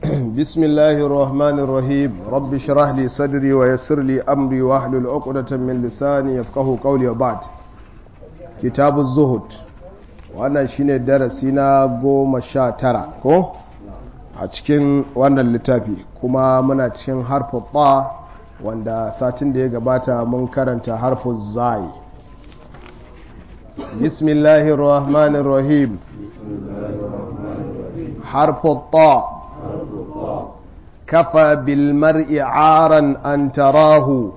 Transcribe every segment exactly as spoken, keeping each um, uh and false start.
بسم الله الرحمن الرحيم رب اشرح لي صدري ويسر لي أمري واحلل عقدة من لساني يفقهوا قولي وبعد كتاب الزهد wannan shine darasi na goma sha tara ko a cikin wannan littafi kuma muna cikin harfu ta wanda satin da ya gabata mun karanta harfu zai bismillahir rahmanir rahim harfu ta كفى بالمرء عارا أن تراه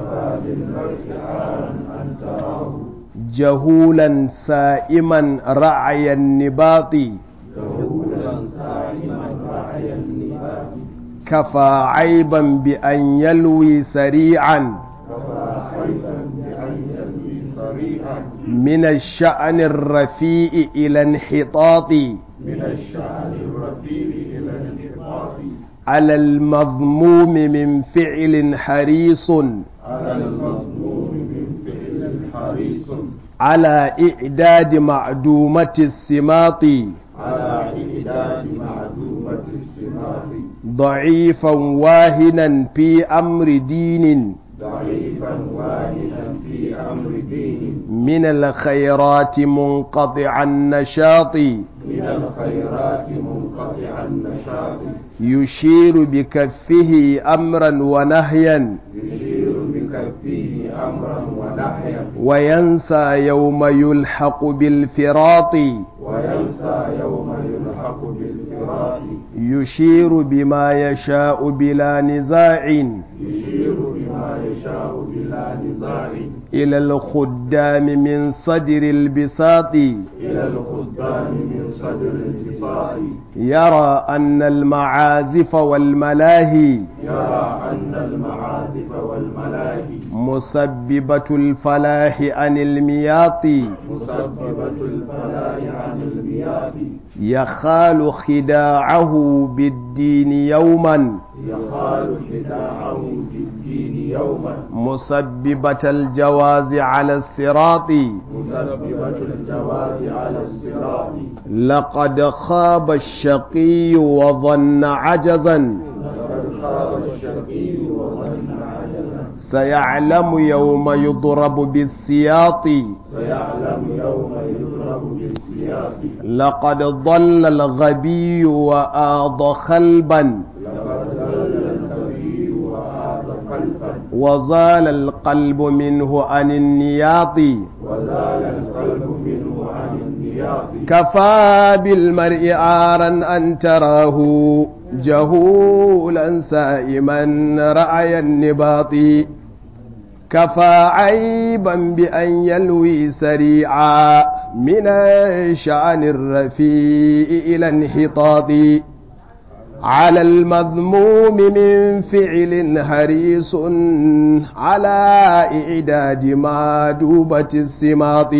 جهولا سائما رعي النباط كفى عيبا بأن يلوي سريعا من الشأن الرفيع إلى انحطاط على المذموم من فعل حريص على إعداد معدومة السماط ضعيفا واهنا في أمر دين من الخيرات منقطع النشاط يشير بكفه أمرا ونهيا وينسى يوم يلحق بالفراط يشير بما يشاء بلا نزاع إلى الخدام من صدر البساط يرى أن المعازف والملاهي مسببة الفلاح عن المياط يخال خداعه بالدين يوما مسببة الجواز على الصراط لقد خاب الشقي وظن عجزا سيعلم يوم يضرب بالسياط لقد ضل الغبي وآض خلبا وزال القلب منه عن النياط كفى بالمرء عارا أن تراه جهولا سائما رعي النباط كفى عيبا بأن يلوي سريعا من الشأن الرفيع إلى انحطاط على المذموم من فعل حريص على إعداد مادوبة السماط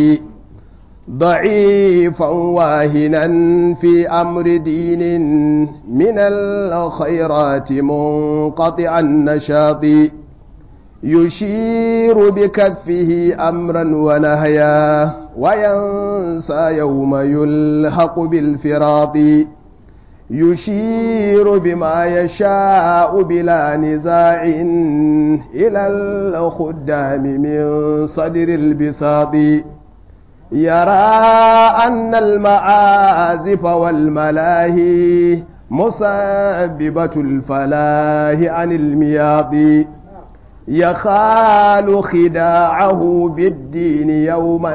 ضعيفا واهنا في أمر دين من الخيرات منقطع النشاط يشير بكفه أمرا ونهيا وينسى يوم يلحق بالفراط يشير بما يشاء بلا نزاع إلى الخدام من صدر البساط يرى أن المعازف والملاهي مسببة الفلاح عن المياط يخال خداعه بالدين يوما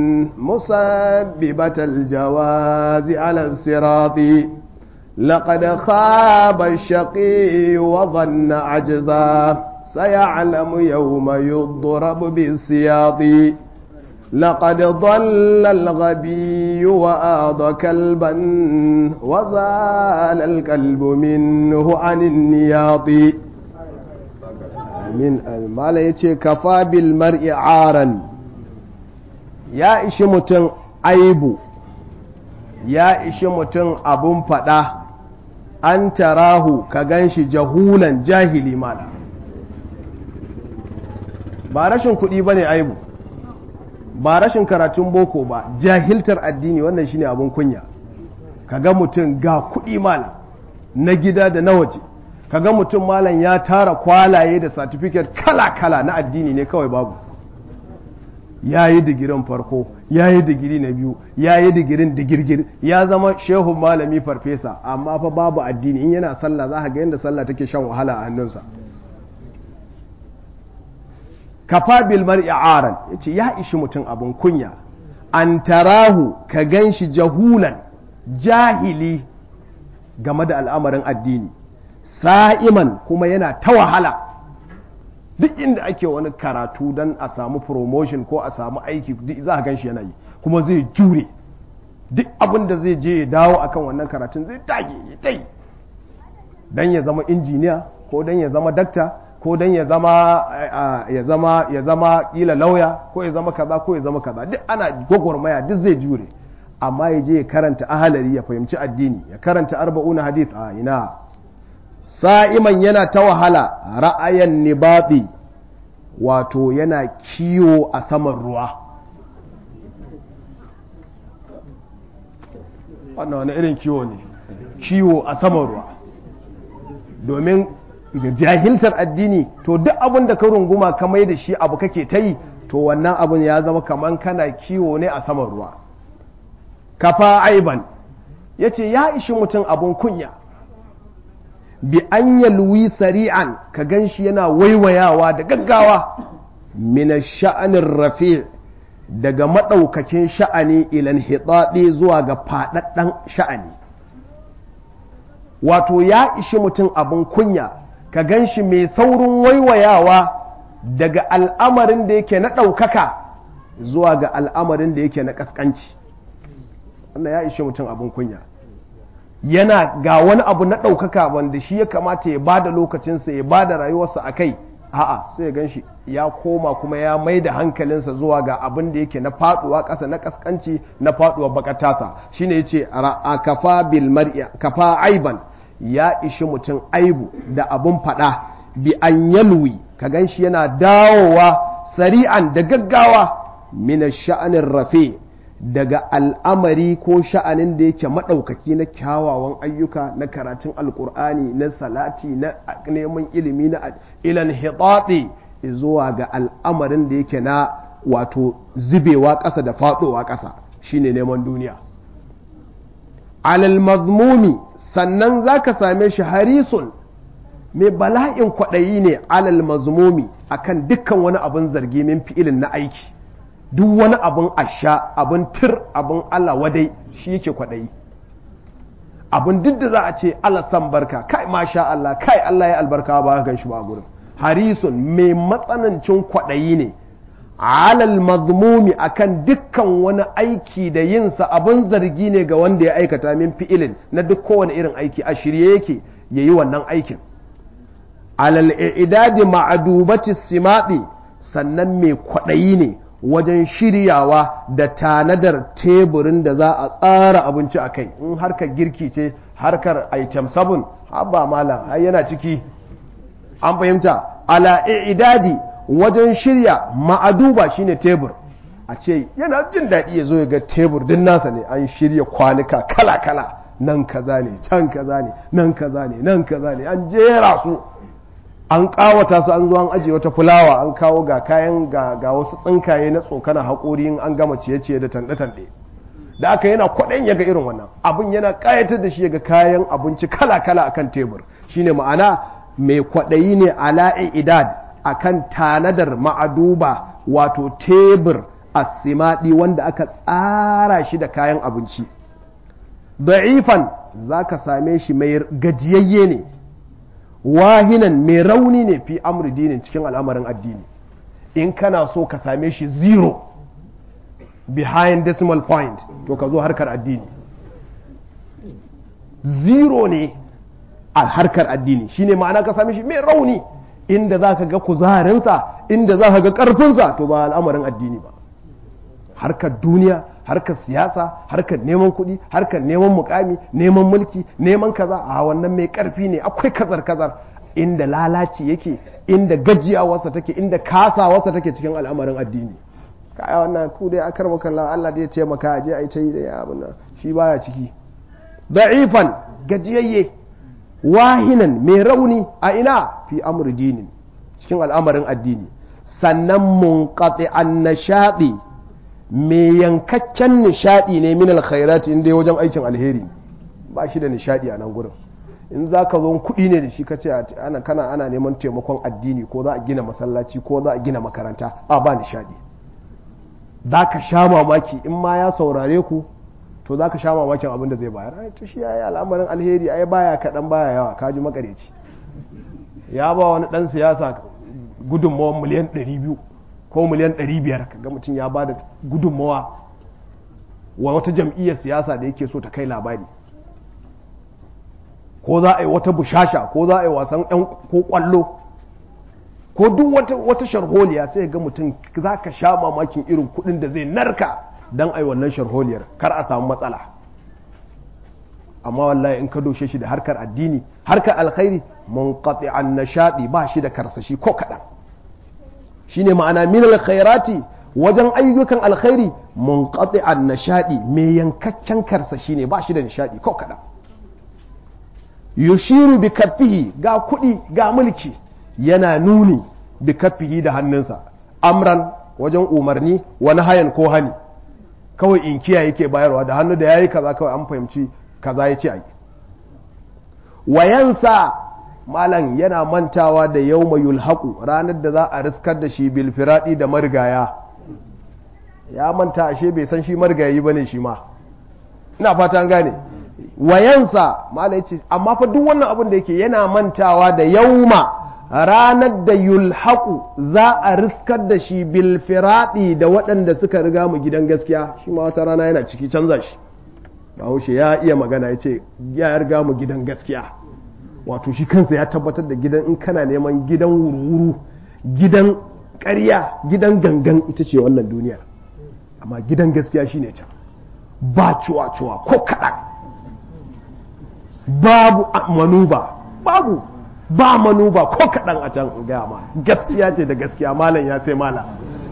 مسببة الجواز على الصراط لقد خاب الشقي وظن عجزا سيعلم يوم يضرب بالسياط لقد ضل الغبي وآض كلبا وزال الكلب منه عن النياط من المال يتي كفى بالمرء عارا يا إشي متن عيب يا إشي متن أبن فدا أن تراه كغنش جهولا جاهلي مالا بارشن كدي بني عيب ba rashin karatun boko ba jahiltar addini wannan shine abun kunya kaga mutum ga kuɗi mala na gida da na waje. Kaga mutum malam ya tara kwalaye da certificate kala-kala na addini ne kawai babu. Ya yi digirin farko, ya yi digiri na biyu, ya yi digirin digirgir, ya zama shehun malami farfesa, amma fa babu addini. In yana sallah za ka ga yadda sallah take shan wahala a hannunsa. Kafa bil mar'i aran, yace ya ishi mutum abun kunya, an tarahu ka ganshi jahulan, jahili game da al'amarin addini, sa'iman kuma yana ta wahala. Duk inda ake wani karatu don a samu promotion ko a samu aiki za a ganshi yana yi, kuma zai jure duk abin da zai je ya dawo akan wannan karatun zai tage ya tai don ya zama injiniya ko don ya zama dakta ko don ya zama ya zama ya zama kila lauya ko ya zama kaza ko ya zama kaza, duk ana gwagwarmaya duk zai jure. Amma ya je ya karanta ahalari ya fahimci addini, ya karanta arba'una hadith, a ina sa'iman yana ta wahala, ra'ayan nibabi, wato yana kiwo a saman ruwa. Wannan wani irin kiwo ne, kiwo a saman ruwa. Domin jahiltar addini, to duk abin da ka runguma ka mai da shi abu kake ta yi, to wannan abin ya zama kaman kana kiwo ne a saman ruwa. Kafa aiban, ya ce ya ishi mutum abun kunya, bi an yalwi sari'an, ka gan shi yana waiwayawa da gaggawa, mina sha'anin rafi, daga maɗaukakin sha'ani ilan hitsaɗe zuwa ga faɗaɗɗen sha'ani. Wato ya ishi mutum abun kunya, ka gan shi mai saurin waiwayawa daga al'amarin da yake na ɗaukaka zuwa ga al'amarin da yake na ƙasƙanci. Wannan ya ishi mutum abun kunya. Yana ga wani abu na ɗaukaka wanda shi ya kamata ya ba da lokacinsa ya ba da rayuwarsa a kai, a'a sai ya gan shi ya koma kuma ya mai da hankalinsa zuwa ga abin da yake na faɗuwa ƙasa, na ƙasƙanci, na faɗuwa bakatasa. Shi ne ya ce a kafa bilmar'i, kafa aiban, ya ishi mutum aibu da abun faɗa, bi an yalwi, ka gan shi yana dawowa sari'an da gaggawa, mina sha'anin rafe, daga al'amari ko sha'anin da yake maɗaukaki na kyawawan ayyuka, na karatun alkur'ani, na salati, na neman ilimi, na ilan hitaɗe zuwa ga al'amarin da yake na wato zubewa ƙasa da faɗowa ƙasa, shine neman duniya. Alal mazmumi, sannan za ka same shi harisun, mai bala'in kwaɗayi ne alal mazmumi akan dukkan wani abin zargi min fi'ilin na aiki. Duk wani abin asha, abin tir, abin Allah wadai shi yake kwaɗayi. Abin duk da za a ce Allah san barka, kai masha Allah, kai Allah ya albarka, ba ka gan shi ba a gurin. Harisun mai matsanancin kwaɗayi ne alal mazmumi akan dukkan wani aiki da yinsa abin zargi ne ga wanda ya aikata min fi'ilin na duk kowane irin aiki, a shirye yake ya yi wannan aikin. Alal idadi ma'adubati simaɗi, sannan mai kwaɗayi ne wajen shiryawa da tanadar teburin da za a tsara abinci a kai. In harkar girki ce, harkar item sabon, haba malam ai yana ciki. An fahimta, ala idadi wajen shirya ma'aduba shine tebur. A ce yana jin daɗi ya zo ya ga tebur din nasa ne, an shirya kwanuka kala-kala, nan kaza ne, can kaza ne, nan kaza ne, nan kaza ne, an jera su, an kawata su, an zo an ajiye wata fulawa, an kawo ga kayan ga wasu tsinkaye na tsokana haƙori in an gama ciye-ciye da tanɗe-tanɗe. Da aka yana kwaɗayin ya ga irin wannan abin, yana ƙayatar da shi ya ga kayan abinci kala-kala akan tebur. Shine ma'ana mai kwaɗayi ne ala idad akan tanadar ma'aduba, wato tebur asimaɗi wanda aka tsara shi da kayan abinci. Da'ifan, za ka same shi mai gajiyayye ne, wahinan mai rauni ne fi amri dinin cikin al'amarin addini. In kana so ka same shi zero behind decimal point, to ka zo harkar addini. Zero ne a harkar addini, shine ma'ana ka same shi mai rauni, inda za ka ga kuzarinsa, inda za ka ga ƙarfinsa, to ba al'amarin addini ba. Harkar duniya, harkar siyasa, harkar neman kuɗi, harkar neman mukami, neman mulki, neman kaza, a wannan mai ƙarfi ne, akwai kazar-kazar. Inda lalaci yake, inda gajiyawarsa take, inda kasawarsa take cikin al'amarin addini. Kaya wannan ku dai akar makalla, Allah da ya ce maka aje a yi ta yi da ya abin nan, shi baya ciki. Da'ifan, gajiyayye, wahinan mai rauni a ina fi amri dinin cikin al'amarin addini sannan munqati'an nashadi mai yankakken nishadi ne min alkhairati inda wajen aikin alheri ba shi da nishadi a nan gurin in za ka zo kuɗi ne da shi ka ce ana kana ana neman taimakon addini ko za a gina masallaci ko za a gina makaranta a ba nishadi za ka sha mamaki in ma ya saurare ku to za ka sha mamakin abin da zai bayar ai to shi yayi al'amarin alheri ai baya kaɗan baya yawa kaji makareci ya ba wani ɗan siyasa gudunmawa miliyan ɗari biyu ko miliyan ɗari biyar kaga mutum ya ba da gudunmawa wa wata jam'iyyar siyasa da yake so ta kai labari ko za a yi wata bushasha ko za a yi wasan yan ko kwallo ko duk wata wata sharholiya sai ga mutum za ka sha mamakin irin kudin da zai narka don a yi wannan sharholiyar kar a samu matsala amma wallahi in ka doshe shi da harkar addini harkar alkhairi munqati'an nashadi ba shi da karsashi ko kadan shine ma'ana min alkhairati wajen ayyukan alkhairi munqati'an nashadi mai yankakken karsashi ne ba shi da nishadi ko kadan yushiru bi kaffihi ga kudi ga mulki yana nuni bi kaffihi da hannunsa amran wajen umarni wani hayan ko hani kawai in kiyaye yake bayarwa da hannu da yayi kaza kawai an fahimci kaza yace ai wayansa malan yana mantawa da yawma yulhaqu ranar da za a riskar da shi bil firadi da marigaya ya manta ashe bai san shi marigayi bane shi ma ina fata an gane wayansa malai ce amma fa duk wannan abin da yake yana mantawa da yauma ranar da yulhaqu za a riskar da shi bil firadi da waɗanda suka riga mu gidan gaskiya shi ma wata rana yana ciki canza shi Bahaushe ya iya magana ya ce ya riga mu gidan gaskiya wato shi kansa ya tabbatar da gidan in kana neman gidan wurwuru gidan ƙarya gidan gangan ita ce wannan duniyar amma gidan gaskiya shine can ba cuwa-cuwa ko kaɗan babu manuba babu ba manuba ko kaɗan a can gaya ma gaskiya ce da gaskiya malam ya sai malam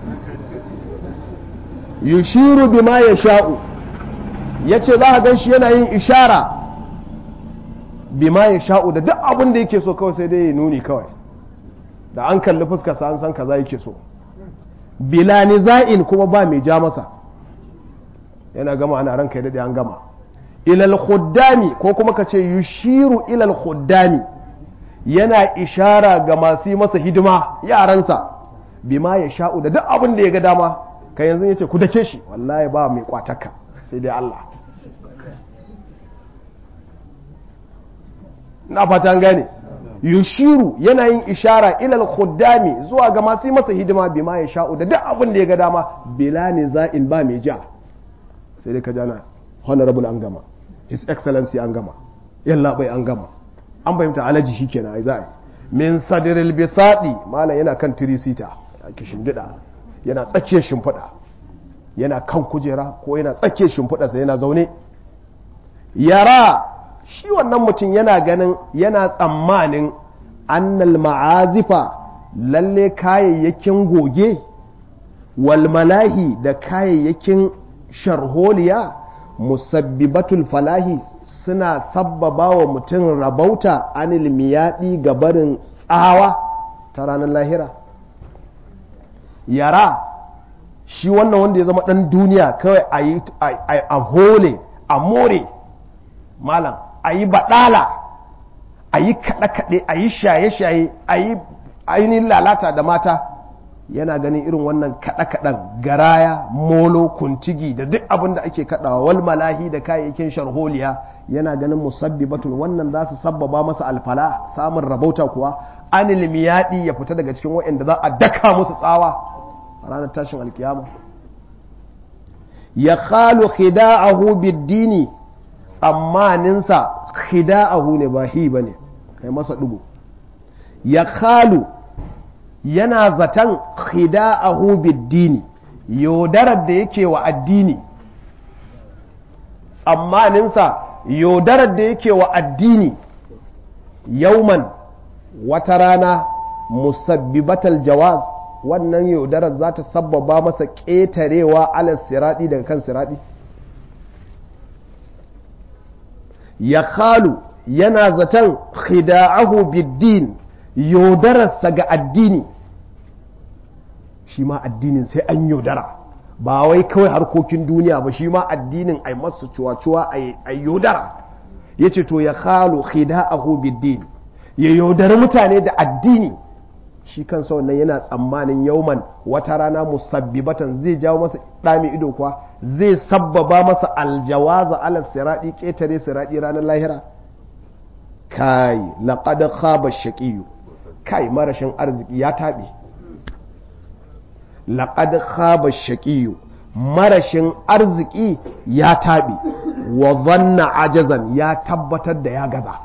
yushiru bima ya sha'u ya ce za a gan shi yana yin ishara bima ya sha'u da duk abin da yake so kawai sai dai ya nuni kawai da an kalli fuskarsa an san kaza yake so bila niza'in kuma ba mai ja masa yana gama ana ranka ya daɗe an gama ilal khuddami ko kuma ka ce yushiru ilal khuddami yana ishara ga masu yi masa hidima yaransa bima ya sha'u da duk abin da ya ga dama ka yanzu ya ce ku dake shi wallahi ba mai kwataka sai dai Allah na fatan gane yushiru yana yin ishara ilal khuddami zuwa ga masu yi masa hidima bima ya sha'u da duk abin da ya ga dama bila niza'in ba mai ja sai dai ka jana honorable an gama his excellency an gama yalla bai an gama an fahimta alaji shikenan ai za'i min sadril bisadi malam yana kan tirisita a kishin dida yana tsakiyar shimfiɗa yana kan kujera ko yana tsakiyar shimfiɗa sai yana zaune yara shi wannan mutum yana ganin yana tsammanin annal ma'azifa lalle kayayyakin goge wal malahi da kayayyakin sharholiya musabbibatul falahi suna sabbaba wa mutum rabauta anil miyadi gabarin tsawa ta ranar lahira yara shi wannan wanda ya zama dan duniya kawai a yi a hole a more malam a yi baɗala a yi kaɗe-kaɗe a yi shaye-shaye a yi ainihin lalata da mata yana ganin irin wannan kaɗe-kaɗen garaya molo kuntigi da duk abin da ake kaɗawa wal malahi da kayayyakin sharholiya yana ganin musabbibatun wannan za su sabbaba masa alfala samun rabauta kuwa anil miyadi ya fita daga cikin waɗanda za a daka musu tsawa a ranar tashin alkiyama ya khalu khida'ahu bid-dini tsammaninsa khida'ahu ne ba hi bane kai masa dugo ya khalu yana zaton khida'ahu bid-dini yodarar da yake wa addini tsammaninsa yodarar da yake wa addini yauman wata rana musabbibatal jawaz wannan yaudarar za ta sabbaba masa ƙetarewa alas siradi daga kan siradi ya khalu yana zaton khida'ahu biddin yaudararsa ga addini, shi ma addinin sai an yaudara, ba wai kawai harkokin duniya ba, shi ma addinin ai masa cuwa-cuwa a yaudara. ya ce to ya khalu khida'ahu biddin, ya yaudari mutane da addini, shi kansa wannan yana tsammanin yauman wata rana musabbibatan zai jawo masa ɗami ido kuwa, zai sabbaba masa aljawaza ala siradi, ƙetare siradi ranar lahira. kai laqad khaba shaqiyu, kai marashin arziki ya taɓe. laqad khaba shaqiyu, marashin arziki ya taɓe. wa dhanna ajazan, ya tabbatar da ya gaza.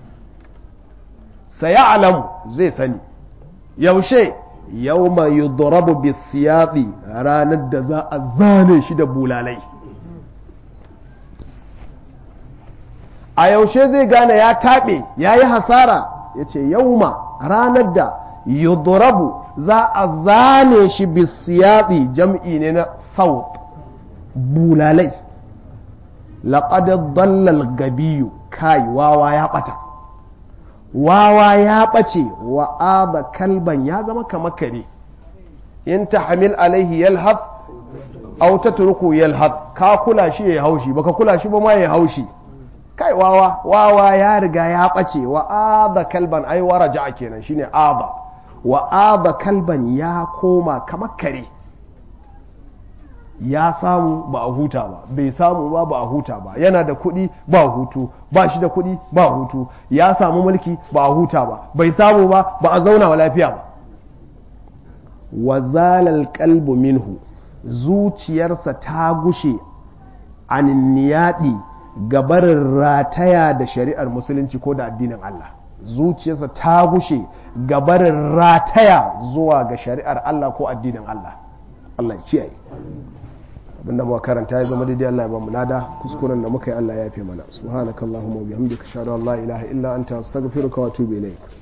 saya'lamu, zai sani. yaushe? yawma yudrabu bisiyadi, ranar da za a zane shi da bulalai. a yaushe zai gane ya taɓe, ya yi hasara? ya ce yauma, ranar da yudrabu za a zane shi bisiyadi, jam'i ne na saut, bulalai. laƙad dallal gabiyu, kai wawa ya ɓata, wawa ya ɓace. wa aba kalban, ya zama kamar kare. in ta hamil alaihi yalhaf aw tatruku yalhaf, ka kula shi ya haushi, baka kula shi ba ma ya haushi. kai wawa wawa ya riga ya ɓace. wa aba kalban, ai waraja kenan, shine aba. wa aba kalban, ya koma kamar kare. ya samu ba a huta ba, bai samu ba ba a huta ba, yana da kuɗi ba hutu, ba shi da kuɗi ba hutu, ya samu mulki ba a huta ba, bai samu ba ba a zauna wa lafiya ba. wa zalal qalbu minhu, zuciyarsa ta gushe anin niyadi, gabarin rataya da shari'ar musulunci ko da addinin Allah. zuciyarsa ta gushe gabarin rataya zuwa ga shari'ar Allah ko addinin Allah. Allah ya kiyaye. abinda muka karanta ya zama daidai, Allah ya ba mu lada, kuskuren da muka yi Allah ya yafe mana. subhanakallahumma wa bihamdika ashhadu an la ilaha illa anta astaghfiruka wa atubu ilaik.